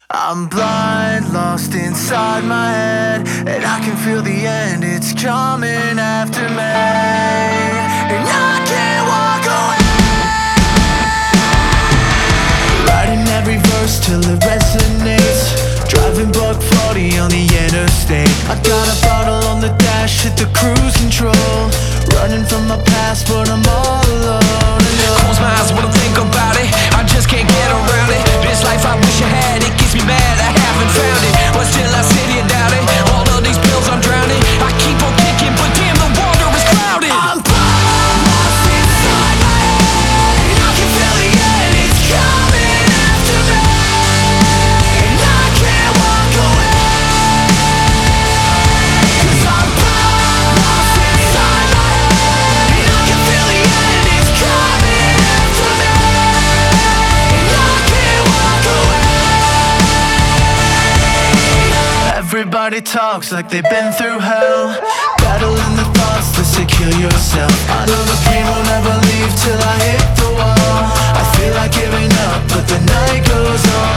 I'm blind, lost inside my head, and I can feel the end, it's coming after me. And I can't walk away, writing every verse till it resonates. Driving buck 40 on the interstate. I got a bottle on the dash, hit the cruise control. Running from my past, but I'm all alone. Close my eyes when I think about it, I just can't get around it. This life I wish I had, it keeps me mad, I haven't found it. But still I sit here doubting, all of these pills I'm drowning. I keep on kicking, but damn the water is clouded. I'm lost inside my head, and I can feel the end, it's coming after me. And I can't walk away, 'cause I'm lost inside my head, and I can feel the end, it's coming after me. And I can't walk away. Everybody talks like they've been through hell, battling the thoughts to secure yourself. I know the pain will never leave till I hit the wall. I feel like giving up, but the night goes on.